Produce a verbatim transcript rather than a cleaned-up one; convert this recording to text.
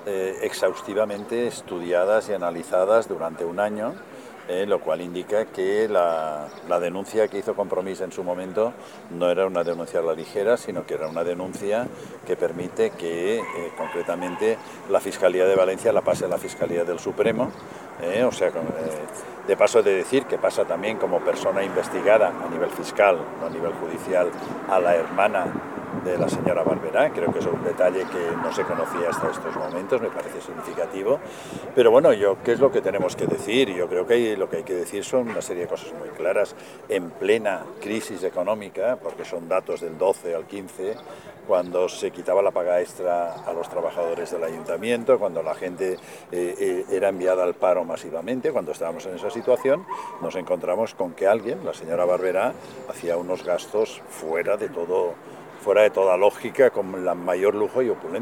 eh, exhaustivamente estudiadas y analizadas durante un año, eh, lo cual indica que la, la denuncia que hizo Compromís en su momento no era una denuncia a la ligera, sino que era una denuncia que permite que, eh, concretamente, la Fiscalía de Valencia la pase a la Fiscalía del Supremo. Eh, o sea, eh, de paso de decir que pasa también como persona investigada a nivel fiscal, no a nivel judicial, a la hermana de la señora Barberá. Creo que es un detalle que no se conocía hasta estos momentos, me parece significativo. Pero bueno, yo, ¿qué es lo que tenemos que decir? Yo creo que hay, lo que hay que decir son una serie de cosas muy claras. En plena crisis económica, porque son datos del doce al quince, cuando se quitaba la paga extra a los trabajadores del ayuntamiento, cuando la gente eh, eh, era enviada al paro masivamente, cuando estábamos en esa situación, nos encontramos con que alguien, la señora Barberá, hacía unos gastos fuera de todo, fuera de toda lógica, con la mayor lujo y opulencia.